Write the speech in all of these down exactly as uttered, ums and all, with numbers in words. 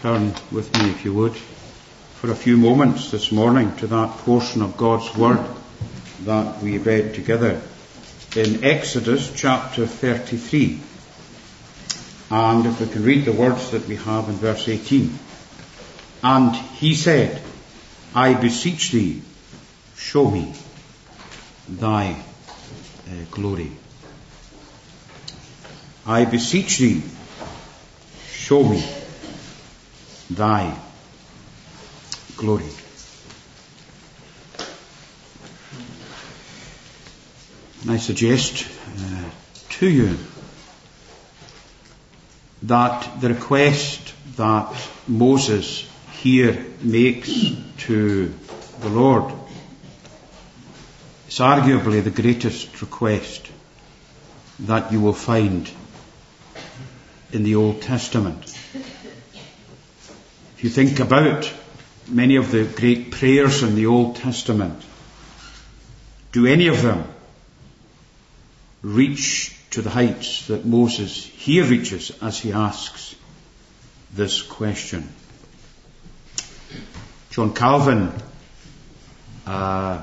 turn with me, if you would, for a few moments this morning to that portion of God's Word that we read together in Exodus chapter thirty-three. And if we can read the words that we have in verse eighteen. And he said, I beseech thee, show me thy uh, glory. I beseech thee, show me thy glory. And I suggest uh, to you that the request that Moses here makes to the Lord is arguably the greatest request that you will find in the Old Testament. If you think about many of the great prayers in the Old Testament, do any of them reach to the heights that Moses here reaches as he asks this question? John Calvin uh,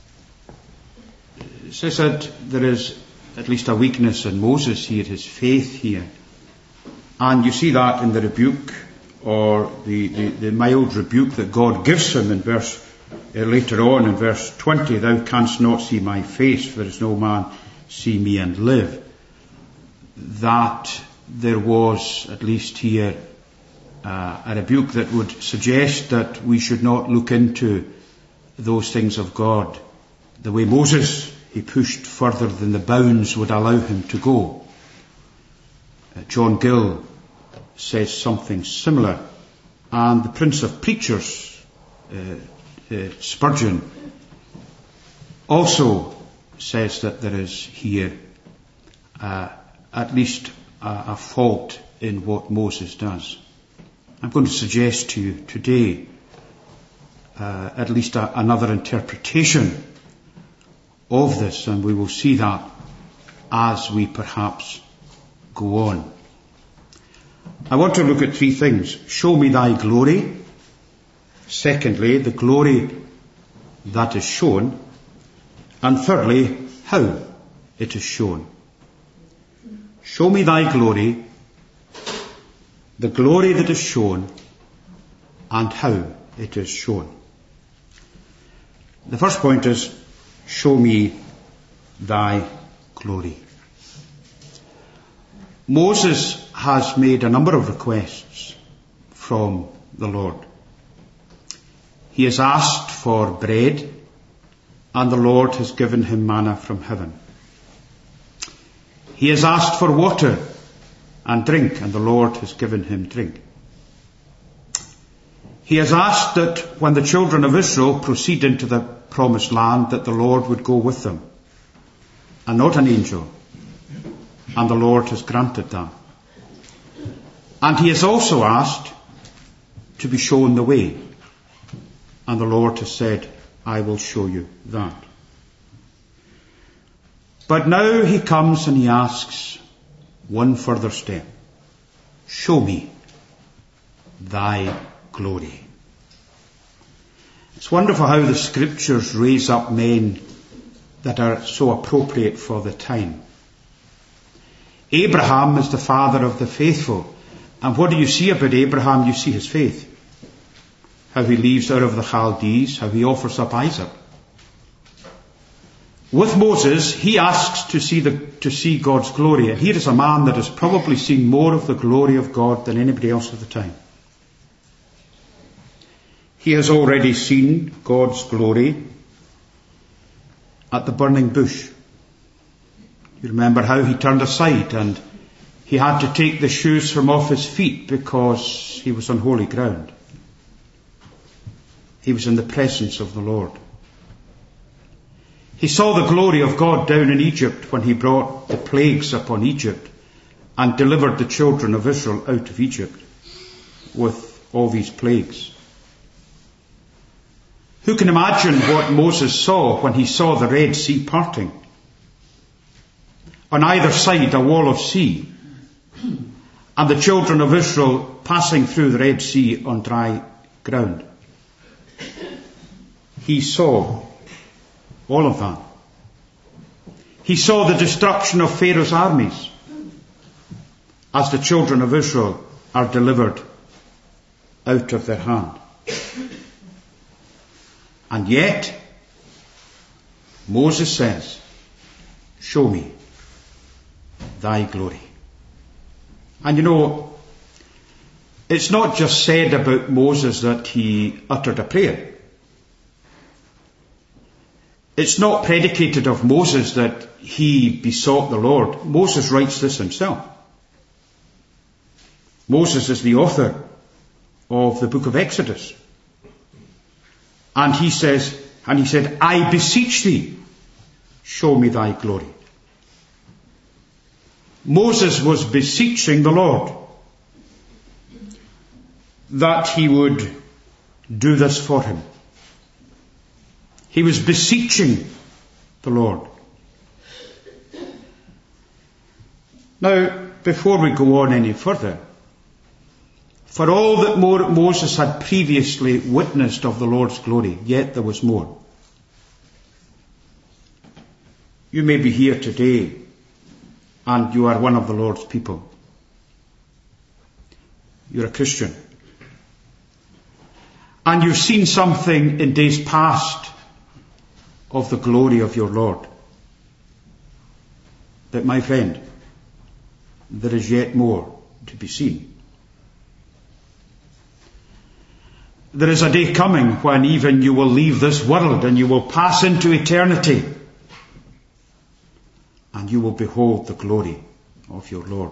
says that there is at least a weakness in Moses here, his faith here. And you see that in the rebuke, or the, the, the mild rebuke that God gives him in verse, uh, later on in verse twenty, thou canst not see my face, for there is no man see me and live. That there was, at least here, uh, a rebuke that would suggest that we should not look into those things of God the way Moses, he pushed further than the bounds would allow him to go. Uh, John Gill says something similar, and the Prince of Preachers, uh, uh, Spurgeon, also says that there is here uh, at least a, a fault in what Moses does. I'm going to suggest to you today uh, at least a, another interpretation of this, and we will see that as we perhaps go on. I want to look at three things. Show me thy glory. Secondly, the glory that is shown. And thirdly, how it is shown. Show me thy glory, the glory that is shown, and how it is shown. The first point is, show me thy glory. Moses has made a number of requests from the Lord. He has asked for bread, and the Lord has given him manna from heaven. He has asked for water and drink, and the Lord has given him drink. He has asked that when the children of Israel proceed into the promised land, that the Lord would go with them, and not an angel. And the Lord has granted that. And he has also asked to be shown the way. And the Lord has said, I will show you that. But now he comes and he asks one further step. Show me thy glory. It's wonderful how the scriptures raise up men that are so appropriate for the time. Abraham is the father of the faithful. And what do you see about Abraham? You see his faith. How he leaves out of the Chaldees, how he offers up Isaac. With Moses, he asks to see the, to see God's glory. And here is a man that has probably seen more of the glory of God than anybody else at the time. He has already seen God's glory at the burning bush. You remember how he turned aside and he had to take the shoes from off his feet because he was on holy ground. He was in the presence of the Lord. He saw the glory of God down in Egypt when he brought the plagues upon Egypt and delivered the children of Israel out of Egypt with all these plagues. Who can imagine what Moses saw when he saw the Red Sea parting? On either side a wall of sea, and the children of Israel passing through the Red Sea on dry ground. He saw all of that. He saw the destruction of Pharaoh's armies as the children of Israel are delivered out of their hand. And yet, Moses says, show me thy glory. And you know, it's not just said about Moses that he uttered a prayer. It's not predicated of Moses that he besought the Lord. Moses writes this himself. Moses is the author of the book of Exodus. And he says, and he said, I beseech thee, show me thy glory. Moses was beseeching the Lord that he would do this for him. He was beseeching the Lord. Now, before we go on any further, for all that Moses had previously witnessed of the Lord's glory, yet there was more. You may be here today and you are one of the Lord's people. You're a Christian. And you've seen something in days past of the glory of your Lord. But my friend, there is yet more to be seen. There is a day coming when even you will leave this world and you will pass into eternity. And you will behold the glory of your Lord.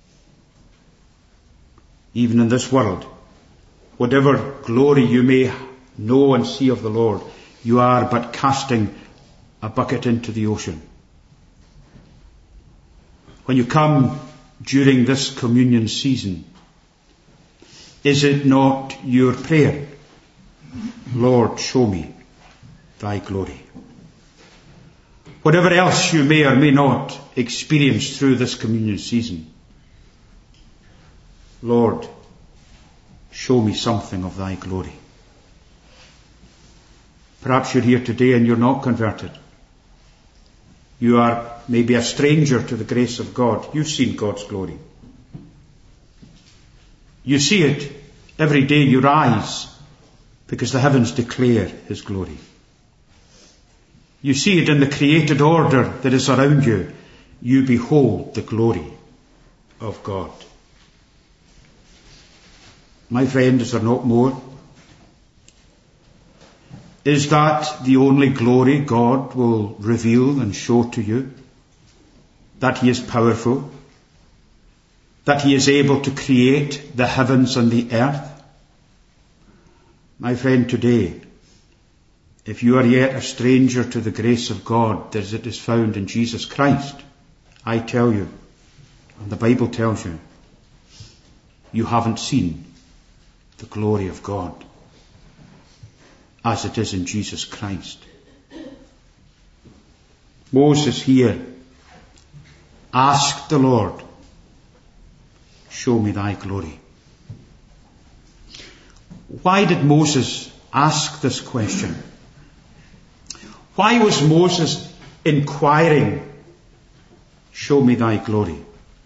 Even in this world, whatever glory you may know and see of the Lord, you are but casting a bucket into the ocean. When you come during this communion season, is it not your prayer, Lord, show me thy glory? Whatever else you may or may not experience through this communion season, Lord, show me something of thy glory. Perhaps you're here today and you're not converted. You are maybe a stranger to the grace of God. You've seen God's glory. You see it every day you rise because the heavens declare his glory. You see it in the created order that is around you. You behold the glory of God. My friend, is there not more? Is that the only glory God will reveal and show to you? That he is powerful? That he is able to create the heavens and the earth? My friend, today, if you are yet a stranger to the grace of God as it is found in Jesus Christ, I tell you, and the Bible tells you, you haven't seen the glory of God as it is in Jesus Christ. Moses here asked the Lord, show me thy glory. Why did Moses ask this question? Why was Moses inquiring, show me thy glory?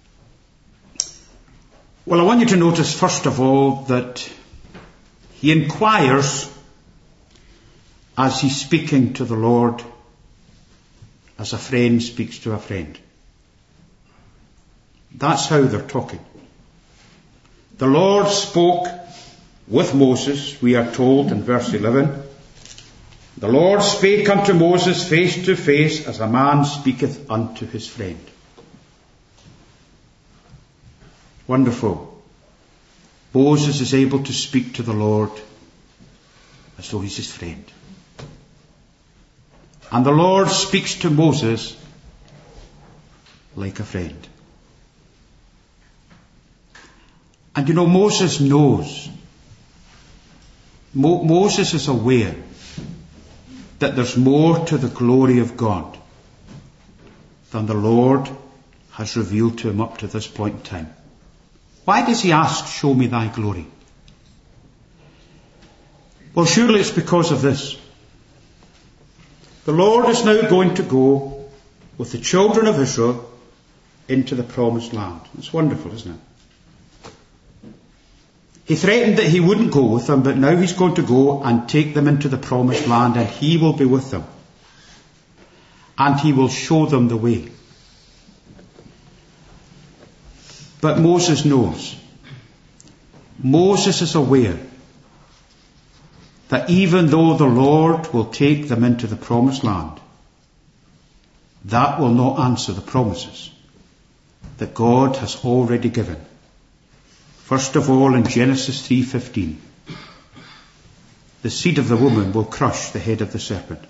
Well, I want you to notice first of all that he inquires as he's speaking to the Lord as a friend speaks to a friend. That's how they're talking. The Lord spoke with Moses, we are told in verse eleven. The Lord spake unto Moses face to face as a man speaketh unto his friend. Wonderful. Moses is able to speak to the Lord as though he's his friend. And the Lord speaks to Moses like a friend. And you know, Moses knows, Mo- Moses is aware that there's more to the glory of God than the Lord has revealed to him up to this point in time. Why does he ask, show me thy glory? Well, surely it's because of this. The Lord is now going to go with the children of Israel into the promised land. It's wonderful, isn't it? He threatened that he wouldn't go with them, but now he's going to go and take them into the promised land, and he will be with them. And he will show them the way. But Moses knows. Moses is aware that even though the Lord will take them into the promised land, that will not answer the promises that God has already given. First of all, in Genesis three fifteen, the seed of the woman will crush the head of the serpent.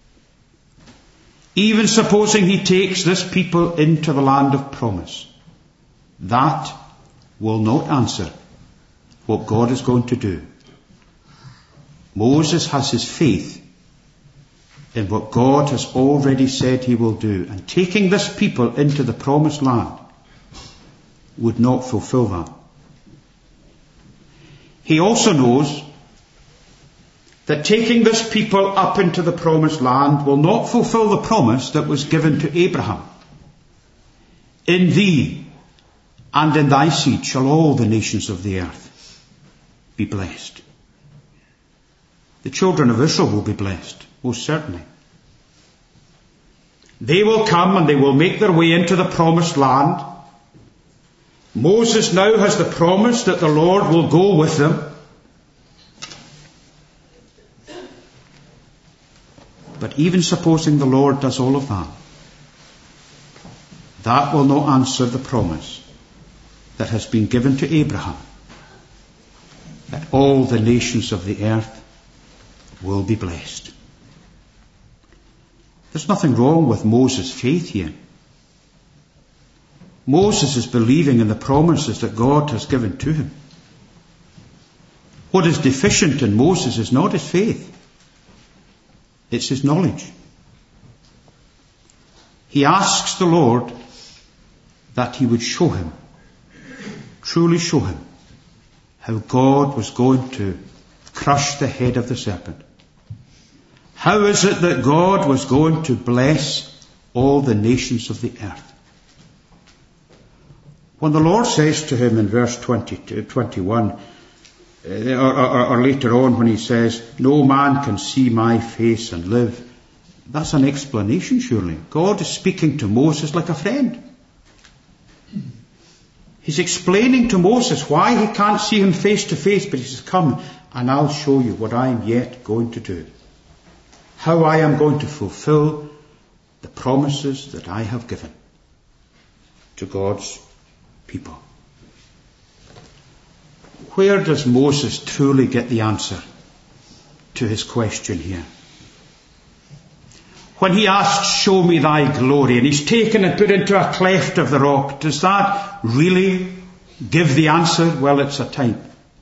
Even supposing he takes this people into the land of promise, that will not answer what God is going to do. Moses has his faith in what God has already said he will do, and taking this people into the promised land would not fulfill that. He also knows that taking this people up into the promised land will not fulfill the promise that was given to Abraham. In thee and in thy seed shall all the nations of the earth be blessed. The children of Israel will be blessed, most certainly. They will come and they will make their way into the promised land. Moses now has the promise that the Lord will go with them. But even supposing the Lord does all of that, that will not answer the promise that has been given to Abraham, that all the nations of the earth will be blessed. There's nothing wrong with Moses' faith here. Moses is believing in the promises that God has given to him. What is deficient in Moses is not his faith. It's his knowledge. He asks the Lord that he would show him, truly show him, how God was going to crush the head of the serpent. How is it that God was going to bless all the nations of the earth? When the Lord says to him in verse twenty-two, twenty-one, or, or, or later on when he says, no man can see my face and live, that's an explanation surely. God is speaking to Moses like a friend. He's explaining to Moses why he can't see him face to face, but he says, come and I'll show you what I'm yet going to do. How I am going to fulfill the promises that I have given to God's people. Where does Moses truly get the answer to his question here? When he asks, show me thy glory, and he's taken and put into a cleft of the rock, does that really give the answer? Well, it's a type.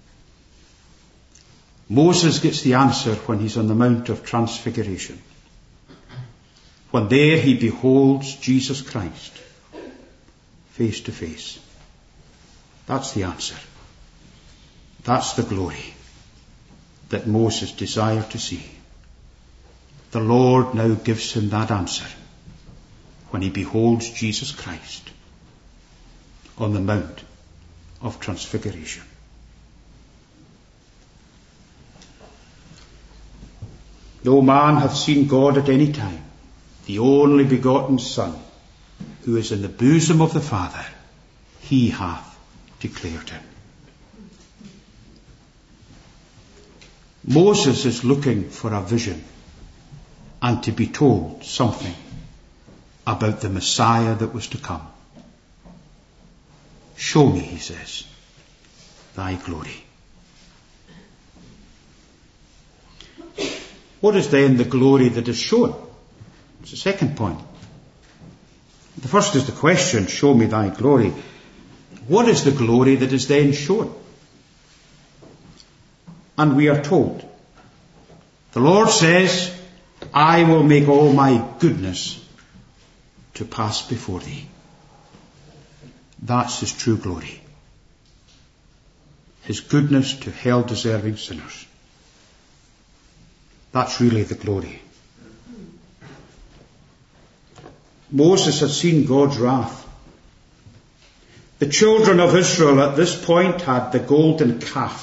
Moses gets the answer when he's on the Mount of Transfiguration. When there he beholds Jesus Christ face to face. That's the answer. That's the glory that Moses desired to see. The Lord now gives him that answer when he beholds Jesus Christ on the Mount of Transfiguration. No man hath seen God at any time. The only begotten Son, who is in the bosom of the Father, he hath declared him. Moses is looking for a vision and to be told something about the Messiah that was to come. Show me, he says, thy glory. What is then the glory that is shown? It's the second point. The first is the question, show me thy glory. What is the glory that is then shown? And we are told, the Lord says, I will make all my goodness to pass before thee. That's his true glory. his goodness to hell-deserving sinners. That's really the glory. Moses had seen God's wrath. The children of Israel at this point had the golden calf.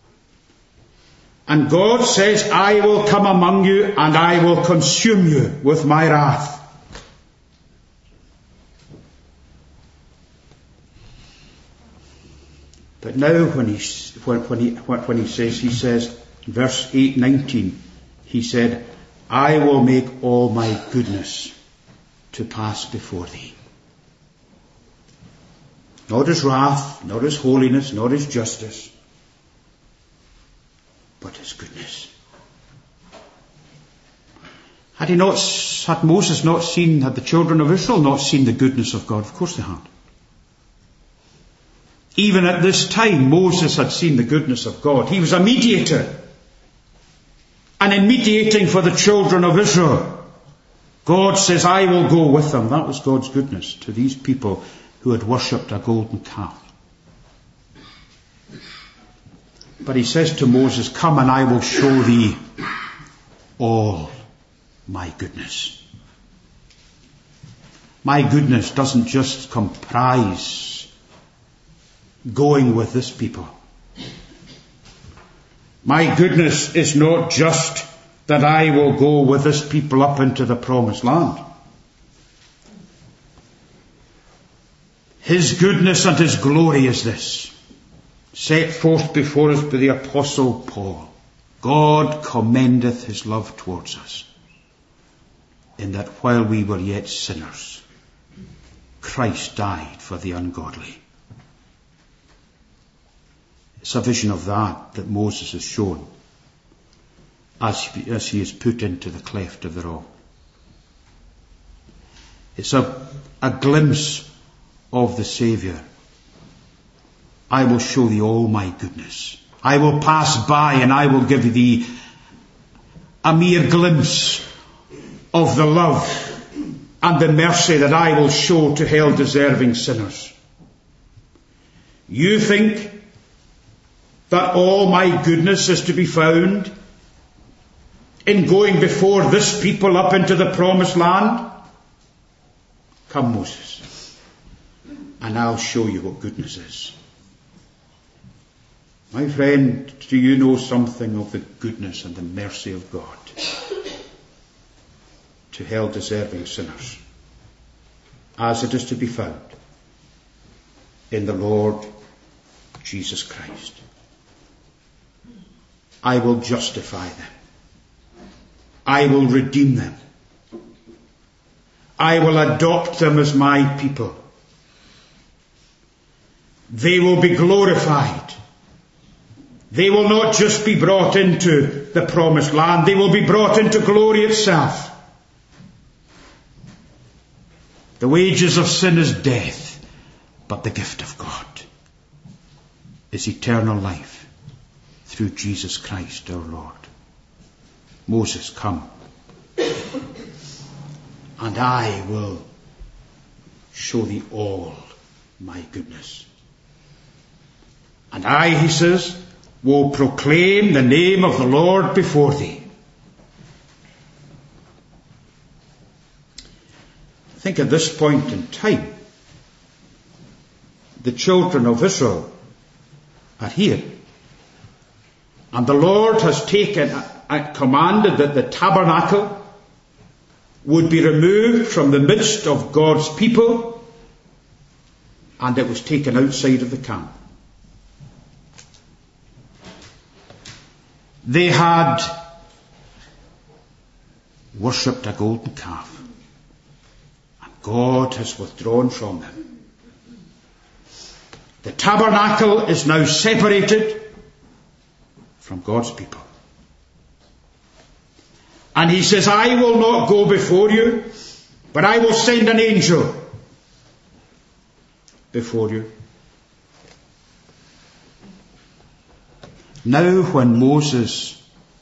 And God says, I will come among you and I will consume you with my wrath. But now when he, when, when he, when he says, he says, verse eight nineteen, he said, I will make all my goodness to pass before thee. Not his wrath, not his holiness, not his justice, but his goodness. Had he not, had Moses not seen, had the children of Israel not seen the goodness of God? Of course they had. Even at this time, Moses had seen the goodness of God. He was a mediator. And in mediating for the children of Israel, God says, I will go with them. That was God's goodness to these people who had worshipped a golden calf. But he says to Moses, come and I will show thee all my goodness. My goodness doesn't just comprise going with this people. My goodness is not just that I will go with this people up into the promised land. His goodness and his glory is this, set forth before us by the Apostle Paul. God commendeth his love towards us, in that while we were yet sinners, Christ died for the ungodly. It's a vision of that that Moses has shown as he, as he is put into the cleft of the rock. It's a, a glimpse of the Saviour. I will show thee all my goodness. I will pass by and I will give thee a mere glimpse of the love and the mercy that I will show to hell-deserving sinners. You think that all my goodness is to be found in going before this people up into the promised land? Come, Moses, and I'll show you what goodness is. My friend, do you know something of the goodness and the mercy of God to hell-deserving sinners, as it is to be found in the Lord Jesus Christ? I will justify them. I will redeem them. I will adopt them as my people. They will be glorified. They will not just be brought into the promised land, they will be brought into glory itself. The wages of sin is death, but the gift of God is eternal life through Jesus Christ our Lord. Moses, come, and I will show thee all my goodness. And I, he says, will proclaim the name of the Lord before thee. I think at this point in time, the children of Israel are here. And the Lord has taken, uh, commanded that the tabernacle would be removed from the midst of God's people, and it was taken outside of the camp. They had worshipped a golden calf, and God has withdrawn from them. The tabernacle is now separated from God's people. And he says, I will not go before you, but I will send an angel before you. Now when Moses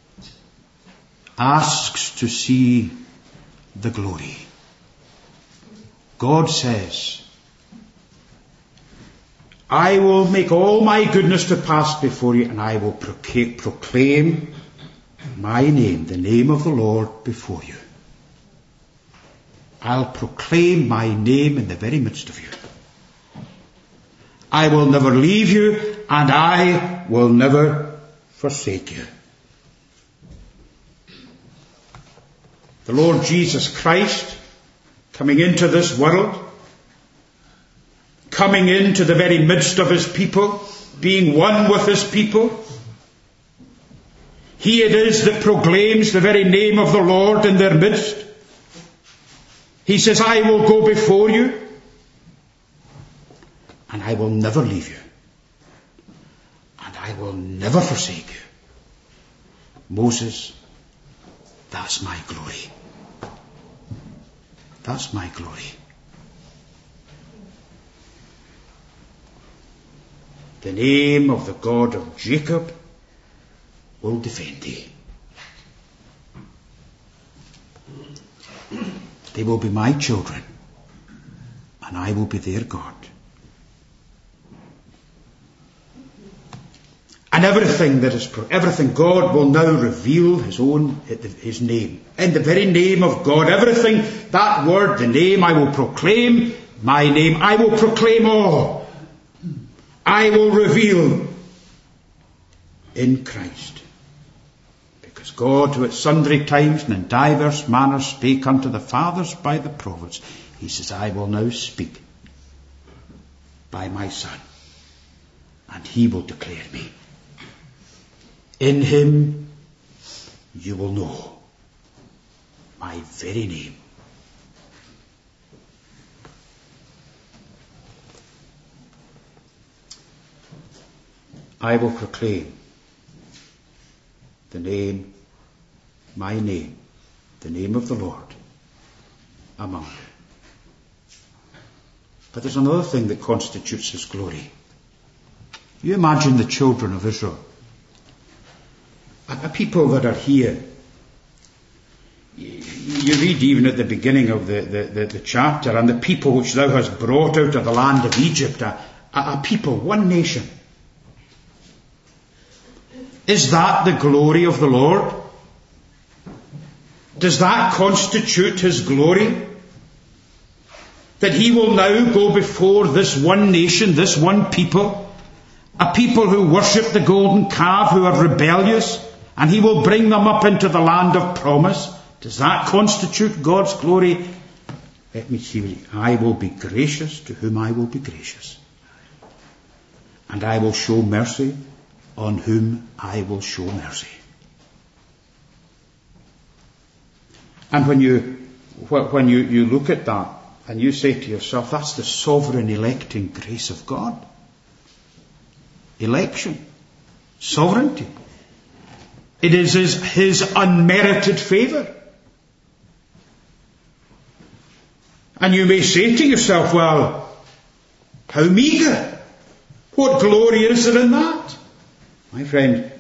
asks to see the glory, God says, I will make all my goodness to pass before you, and I will proca- proclaim my name, the name of the Lord, before you. I'll proclaim my name in the very midst of you. I will never leave you, and I will never forsake you. The Lord Jesus Christ, coming into this world, coming into the very midst of his people, being one with his people, he it is that proclaims the very name of the Lord in their midst. He says, I will go before you, and I will never leave you, and I will never forsake you. Moses, that's my glory. That's my glory. The name of the God of Jacob will defend thee. They will be my children, and I will be their God. And everything that is, everything God will now reveal his own, his name. In the very name of God, everything, that word, the name, I will proclaim my name. I will proclaim all. I will reveal in Christ. Because God, who at sundry times and in divers manners spake unto the fathers by the prophets, he says, I will now speak by my Son, and he will declare me. In him you will know my very name. I will proclaim the name, my name, the name of the Lord among you. But there's another thing that constitutes his glory. You imagine the children of Israel, a people that are here. You read even at the beginning of the, the, the, the chapter, and the people which thou hast brought out of the land of Egypt, a, a people, one nation. Is that the glory of the Lord? Does that constitute his glory? That he will now go before this one nation, this one people, a people who worship the golden calf, who are rebellious, and he will bring them up into the land of promise. Does that constitute God's glory? Let me see. I will be gracious to whom I will be gracious, and I will show mercy on whom I will show mercy. And when you when you, you look at that and you say to yourself, that's the sovereign electing grace of God. Election. Sovereignty. It is his, his unmerited favour. And you may say to yourself, well, how meagre. What glory is there in that? My friend,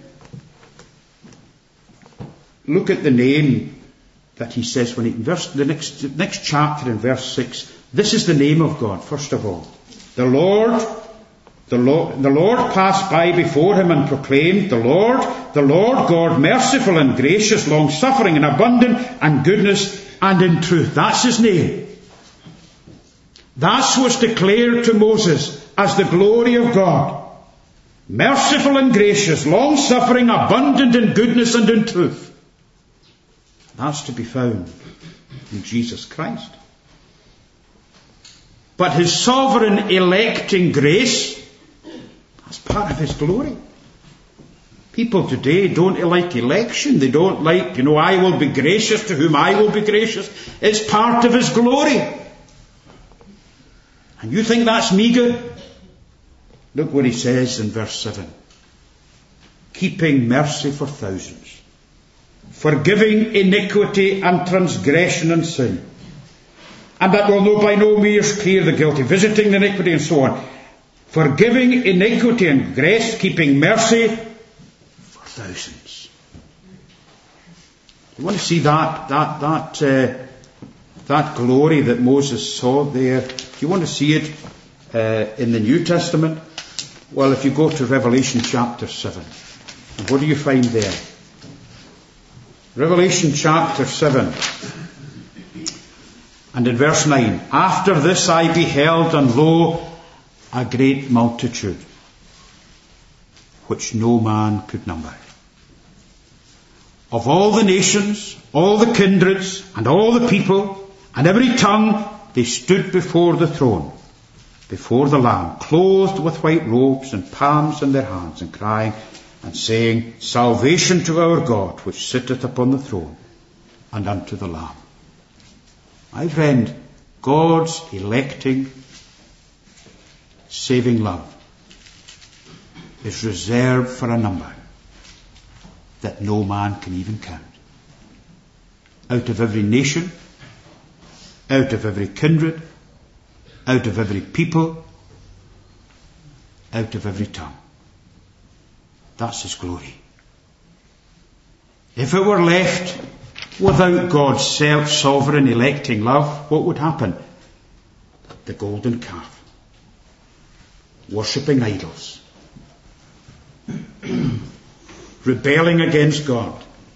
look at the name that he says when he, in verse, the next, next chapter in verse six, this is the name of God, first of all. The Lord, the Lord, the Lord passed by before him and proclaimed, the Lord, the Lord God, merciful and gracious, long-suffering and abundant and goodness and in truth. That's his name. That's what's declared to Moses as the glory of God. Merciful and gracious, long-suffering, abundant in goodness and in truth. That's to be found in Jesus Christ. But his sovereign electing grace, that's part of his glory. People today don't like election. They don't like, you know, I will be gracious to whom I will be gracious. It's part of his glory. And you think that's meagre? Look what he says in verse seven. Keeping mercy for thousands, forgiving iniquity and transgression and sin, and that will no by no means clear the guilty, visiting the iniquity and so on. Forgiving iniquity and grace, keeping mercy for thousands. You want to see that that that uh, that glory that Moses saw there? You want to see it uh, in the New Testament? Well, if you go to Revelation chapter seven, and what do you find there? Revelation chapter seven, and in verse nine, after this I beheld, and lo, a great multitude, which no man could number, of all the nations, all the kindreds, and all the people, and every tongue, they stood before the throne, before the Lamb, clothed with white robes, and palms in their hands, and crying and saying, Salvation to our God, which sitteth upon the throne, and unto the Lamb. My friend, God's electing, saving love is reserved for a number that no man can even count. Out of every nation, out of every kindred, out of every people, out of every tongue. That's His glory. If it were left without God's self-sovereign electing love, what would happen? The golden calf, worshipping idols, rebelling against God.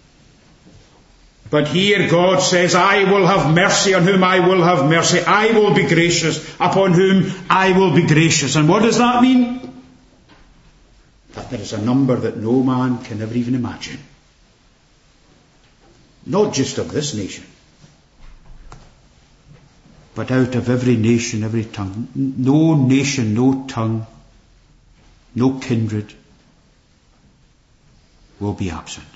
But here God says, I will have mercy on whom I will have mercy. I will be gracious upon whom I will be gracious. And what does that mean? That there is a number that no man can ever even imagine. Not just of this nation, but out of every nation, every tongue. No nation, no tongue, no kindred will be absent.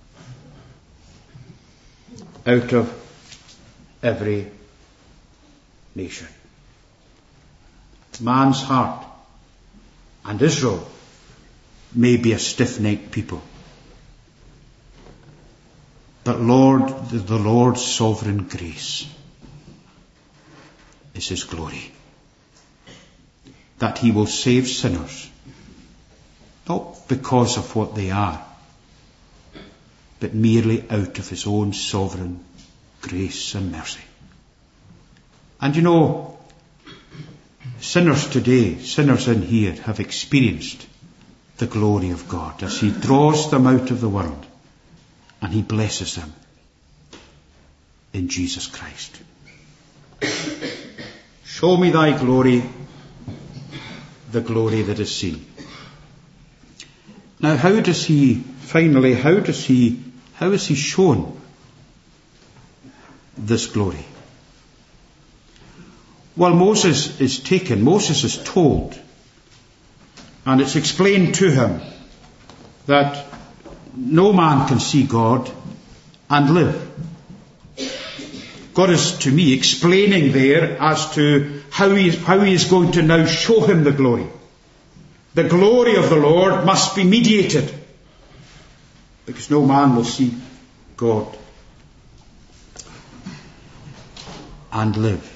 Out of every nation. Man's heart and Israel may be a stiff-necked people, but Lord, the Lord's sovereign grace is His glory, that He will save sinners, not because of what they are, but merely out of His own sovereign grace and mercy. And you know, sinners today, sinners in here, have experienced the glory of God as He draws them out of the world and He blesses them in Jesus Christ. Show me thy glory, the glory that is seen. Now, how does He, finally, how does He, how is He shown this glory? Well, Moses is taken, Moses is told, and it's explained to him that no man can see God and live. God is, to me, explaining there as to how he, how he is going to now show him the glory. The glory of the Lord must be mediated, because no man will see God and live.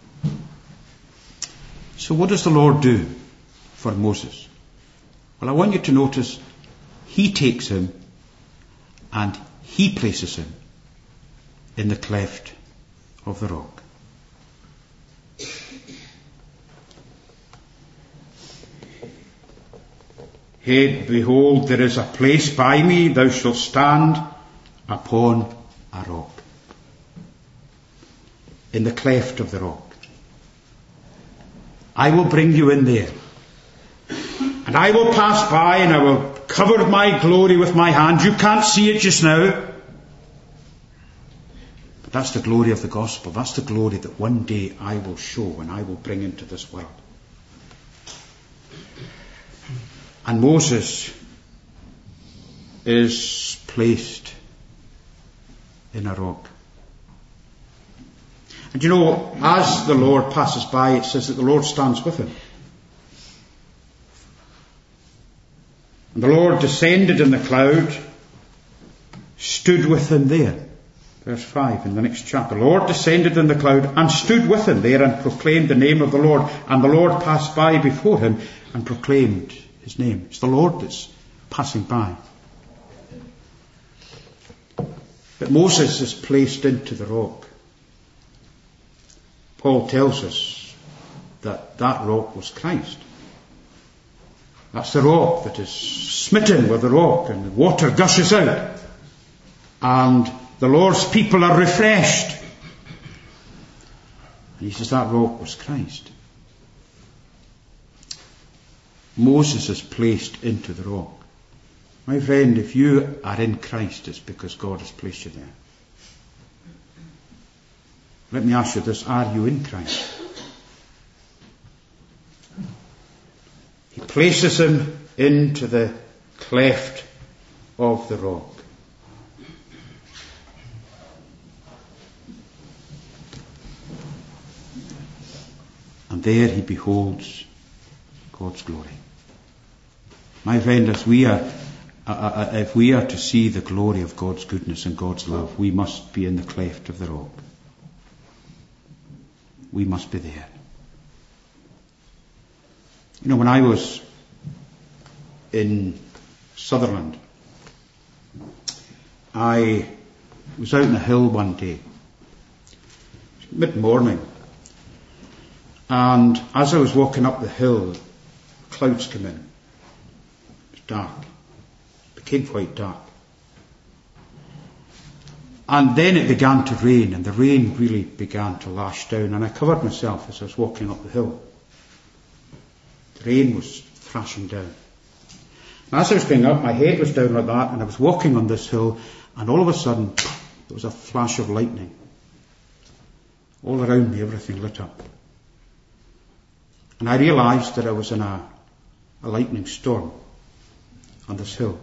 So what does the Lord do for Moses? Well, I want you to notice He takes him and He places him in the cleft of the rock. Hey, behold, there is a place by me, thou shalt stand upon a rock. In the cleft of the rock. I will bring you in there. And I will pass by and I will cover my glory with my hand. You can't see it just now. But that's the glory of the gospel. That's the glory that one day I will show and I will bring into this world. And Moses is placed in a rock. And you know, as the Lord passes by, it says that the Lord stands with him. And the Lord descended in the cloud, stood with him there. Verse five in the next chapter. The Lord descended in the cloud and stood with him there and proclaimed the name of the Lord. And the Lord passed by before him and proclaimed His name. It's the Lord that's passing by. But Moses is placed into the rock. Paul tells us that that rock was Christ. That's the rock that is smitten with the rock, and the water gushes out. And the Lord's people are refreshed. And he says that rock was Christ. Moses is placed into the rock. My friend, if you are in Christ, it's because God has placed you there. Let me ask you this, are you in Christ? He places him into the cleft of the rock. And there he beholds God's glory. My friend, as we are, uh, uh, if we are to see the glory of God's goodness and God's love, we must be in the cleft of the rock. We must be there. You know, when I was in Sutherland, I was out on the hill one day, mid-morning, and as I was walking up the hill, clouds came in. It was dark. It became quite dark. And then it began to rain, and the rain really began to lash down, and I covered myself as I was walking up the hill. The rain was thrashing down. And as I was going up, my head was down like that, and I was walking on this hill, and all of a sudden, there was a flash of lightning. All around me, everything lit up. And I realised that I was in a, a lightning storm on this hill.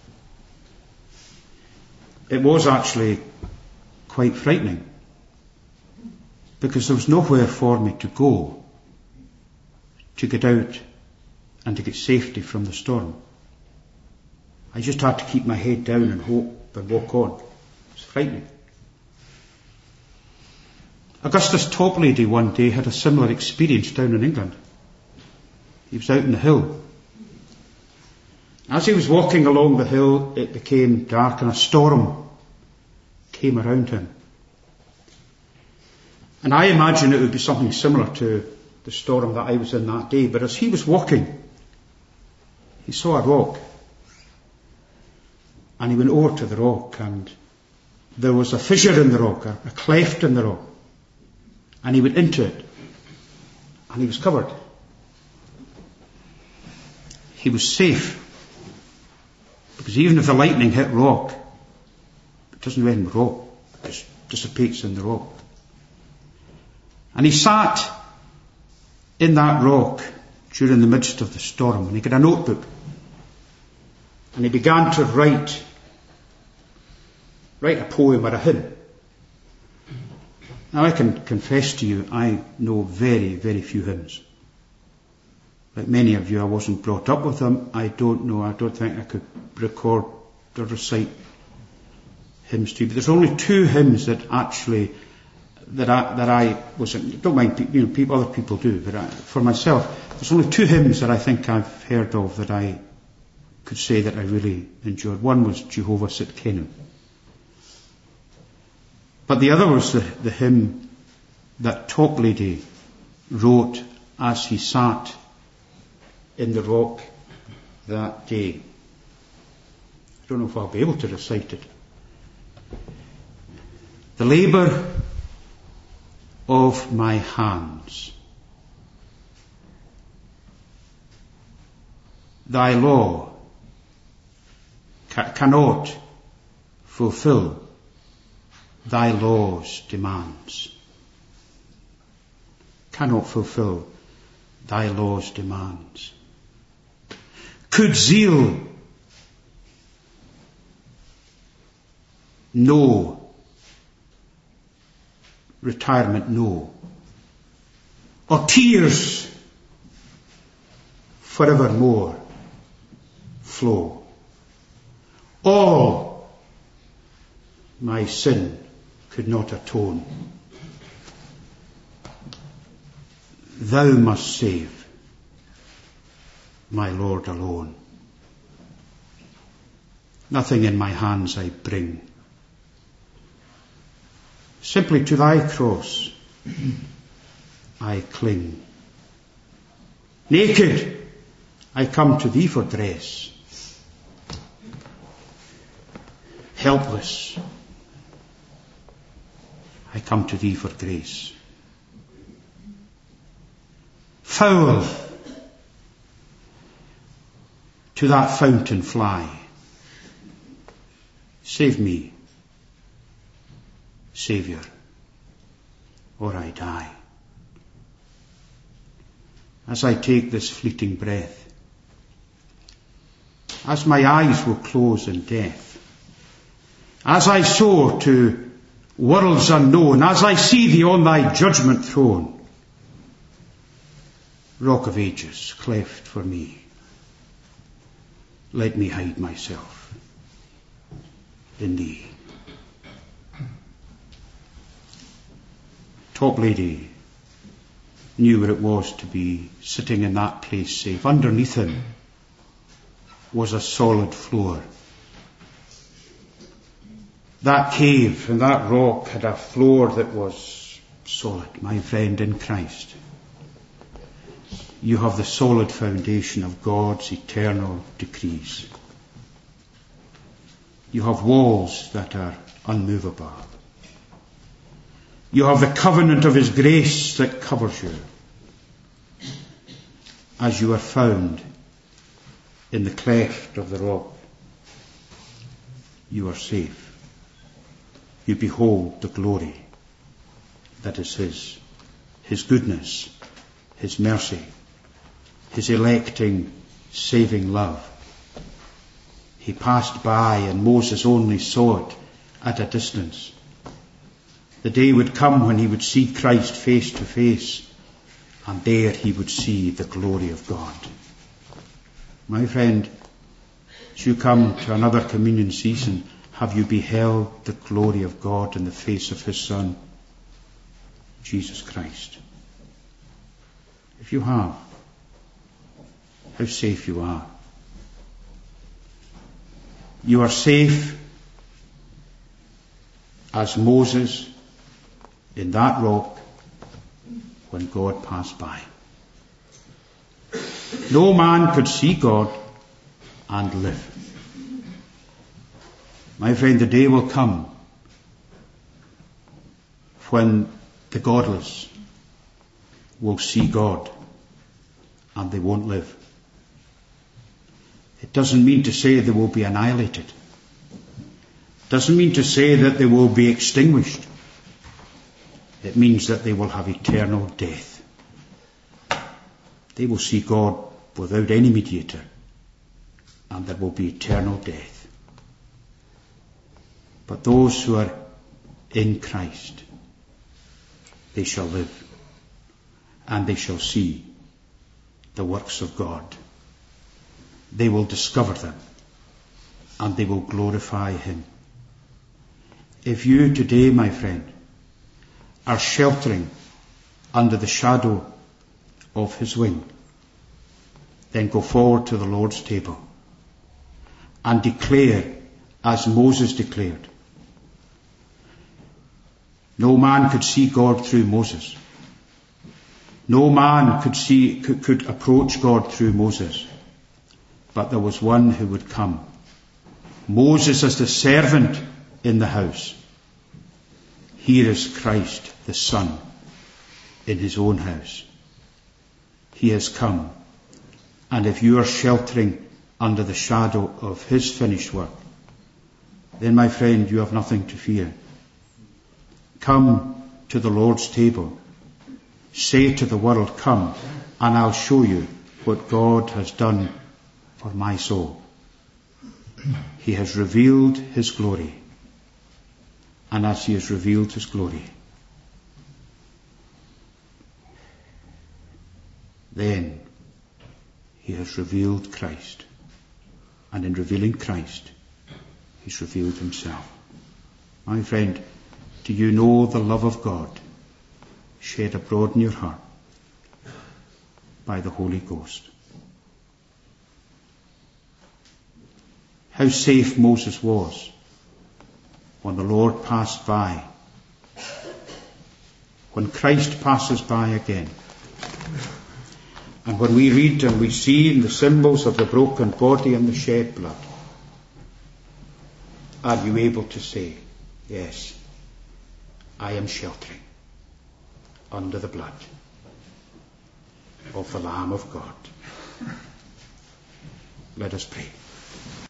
It was actually quite frightening, because there was nowhere for me to go to get out and to get safety from the storm. I just had to keep my head down and hope and walk on. It was frightening. Augustus Toplady one day had a similar experience down in England. He was out on the hill. As he was walking along the hill, it became dark and a storm came around him. And I imagine it would be something similar to the storm that I was in that day. But as he was walking, he saw a rock. And he went over to the rock, and there was a fissure in the rock, a, a cleft in the rock. And he went into it, and he was covered. He was safe. Because even if the lightning hit rock, it doesn't go in the rock. It just dissipates in the rock. And he sat in that rock during the midst of the storm, and he got a notebook. And he began to write, write a poem or a hymn. Now I can confess to you, I know very, very few hymns. Like many of you, I wasn't brought up with them. I don't know, I don't think I could record or recite hymns to you. But there's only two hymns that actually, that I, that I was, don't mind, you know, people, other people do, but I, for myself, there's only two hymns that I think I've heard of that I could say that I really enjoyed. One was Jehovah Sitkenu. But the other was the, the hymn that Toplady wrote as he sat in the rock that day. I don't know if I'll be able to recite it. The labour of my hands, thy law ca- cannot fulfill thy law's demands. Cannot fulfill thy law's demands. Could zeal know retirement know, or tears forevermore flow, all my sin could not atone. Thou must save, my Lord alone. Nothing in my hands I bring. Simply to thy cross I cling. Naked I come to thee for dress. Helpless, I come to thee for grace. Foul, to that fountain fly. Save me, Saviour, or I die. As I take this fleeting breath, as my eyes will close in death, as I soar to worlds unknown, as I see thee on thy judgment throne, Rock of Ages, cleft for me, let me hide myself in thee. Toplady knew where it was to be sitting in that place safe. Underneath him was a solid floor. That cave and that rock had a floor that was solid. My friend, in Christ, you have the solid foundation of God's eternal decrees. You have walls that are unmovable. You have the covenant of His grace that covers you. As you are found in the cleft of the rock, you are safe. You behold the glory that is His, His goodness, His mercy, His electing, saving love. He passed by and Moses only saw it at a distance. The day would come when he would see Christ face to face, and there he would see the glory of God. My friend, as you come to another communion season, have you beheld the glory of God in the face of His Son, Jesus Christ? If you have, how safe you are. You are safe as Moses in that rock when God passed by. No man could see God and live. My friend, the day will come when the godless will see God and they won't live. It doesn't mean to say they will be annihilated. It doesn't mean to say that they will be extinguished. It means that they will have eternal death. They will see God without any mediator, and there will be eternal death. But those who are in Christ, they shall live, and they shall see the works of God. They will discover them, and they will glorify Him. If you today, my friend, are sheltering under the shadow of His wing, then go forward to the Lord's table and declare as Moses declared. No man could see God through Moses. No man could see, could, could approach God through Moses. But there was one who would come. Moses as the servant in the house. Here is Christ, the Son, in His own house. He has come. And if you are sheltering under the shadow of His finished work, then, my friend, you have nothing to fear. Come to the Lord's table. Say to the world, come, and I'll show you what God has done for my soul. He has revealed His glory. And as He has revealed His glory, then He has revealed Christ. And in revealing Christ, He's revealed Himself. My friend, do you know the love of God shed abroad in your heart by the Holy Ghost? How safe Moses was when the Lord passed by. When Christ passes by again, And when we read and we see the symbols of the broken body and the shed blood, are you able to say, yes, I am sheltering under the blood of the Lamb of God? Let us pray.